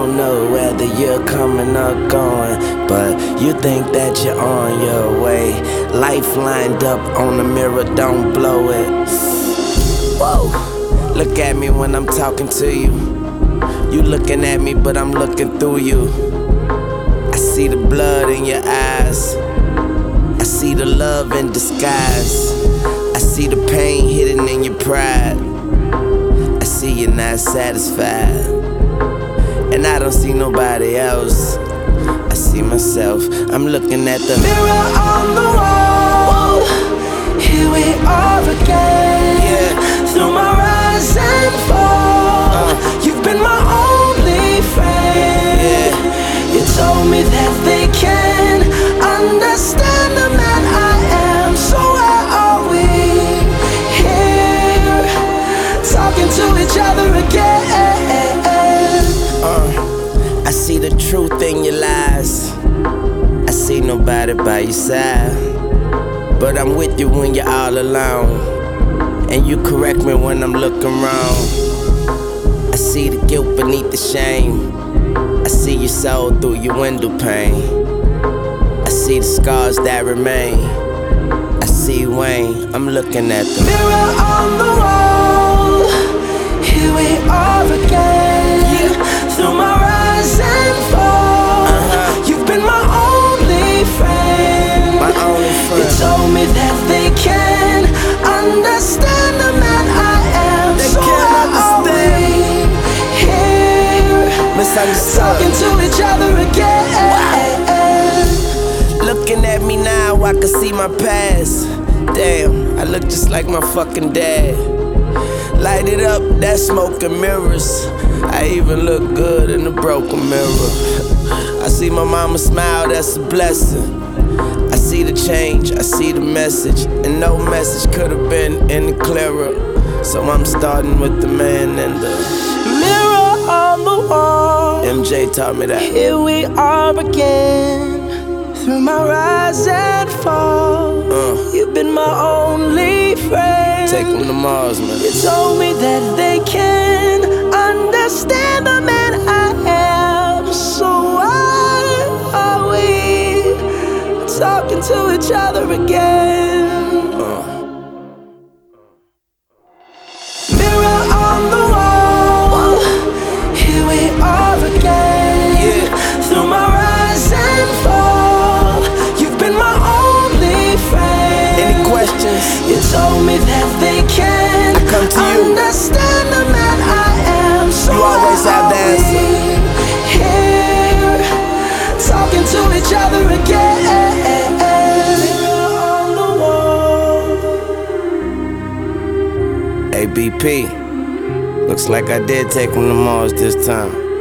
don't know whether you're coming or going, but you think that you're on your way. Life lined up on the mirror, don't blow it. Whoa, look at me when I'm talking to you. You looking at me, but I'm looking through you. I see the blood in your eyes. I see the love in disguise. I see the pain hidden in your pride. I see you're not satisfied, and I don't see nobody else. I see myself. I'm looking at the mirror on the wall. Here we are again. Yeah. Through my rise and fall, you've been my only friend. Yeah. You told me that they can understand the man I am. So where are we? Here, talking to each other again. I see the truth in your lies. I see nobody by your side, but I'm with you when you're all alone, and you correct me when I'm looking wrong. I see the guilt beneath the shame. I see your soul through your window pane. I see the scars that remain. I see Wayne, I'm looking at the mirror on the wall. Here we are again. Through my rise and fall, you've been my only friend. My only friend. You told me that they can understand the man I am. They so can't understand. Here, talking to each other again. Looking at me now, I can see my past. Damn, I look just like my fucking dad. Light it up, that smoke and mirrors. I even look good in the broken mirror. I see my mama smile, that's a blessing. I see the change, I see the message, and no message could have been any clearer. So I'm starting with the man and the mirror on the wall. MJ taught me that. Here we are again. Through my rise and fall, you've been my only friend. Take them to Mars, man. You told me that they can understand the man I am. So why are we talking to each other again? Mirror on the wall. Here we are again. Yeah. Through my rise and fall, you've been my only friend. Any questions? You told me that they can come to you. understand the man I am. So You always have the answer. Here, talking to each other again. Mirror on the wall. ABP, looks like I did take him to Mars this time.